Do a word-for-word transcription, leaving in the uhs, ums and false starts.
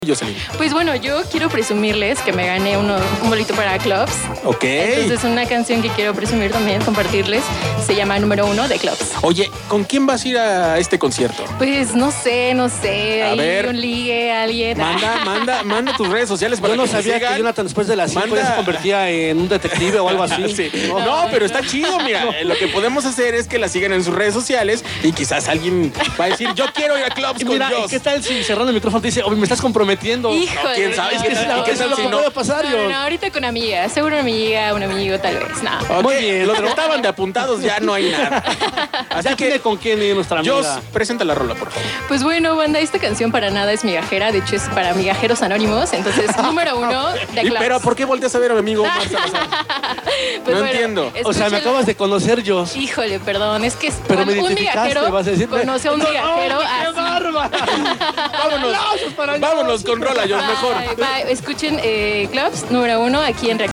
Jocelyn. Pues bueno, yo quiero presumirles que me gané uno, un boleto para Clubs. Ok. Entonces una canción que quiero presumir también, compartirles, se llama Número Uno de Clubs. Oye, ¿con quién vas a ir a este concierto? Pues no sé, no sé, A ahí ver. un ligue, alguien. Manda, manda, manda tus redes sociales para Yo no que te sabía sigan. que Jonathan después de las cinco Manda. ya se convertía en un detective o algo así. Sí. No, pero está chido, mira. eh, Lo que podemos hacer es que la sigan en sus redes sociales y quizás alguien va a decir, yo quiero ir a Clubs Y con mira, Joss. ¿qué tal si cerrando el micrófono te dice, oye, me estás comprometiendo? Híjole. ¿Quién sabe? no, ¿Quién no, sabe? no, ¿Qué Eso tal es lo si que no? puede pasar, No, yo. no, no, ahorita con amiga, seguro una amiga, un amigo tal vez, no. Ok, Muy bien, los que otro. estaban de apuntados ya no hay nada. Así Ya tiene que, con quién ir nuestra amiga. Joss, presenta la rola, por favor. Pues bueno, banda, esta canción para nada es migajera, de hecho es para migajeros anónimos, entonces número uno de Y, Clubs. pero, ¿por qué volteas a ver a mi amigo Omar Salazar? Pues no bueno, entiendo. O sea, me escúchenlo. acabas de conocer, Joss. Híjole, perdón, es que es Pero cuando me un identificaste, migajero vas a decirme. conoce a un migajero ¡Qué así. bárbara! Vámonos, Aplausos para Joss. vámonos con rola, Joss, mejor. Ay, bye. Escuchen eh, Clubs número uno aquí en Reactor.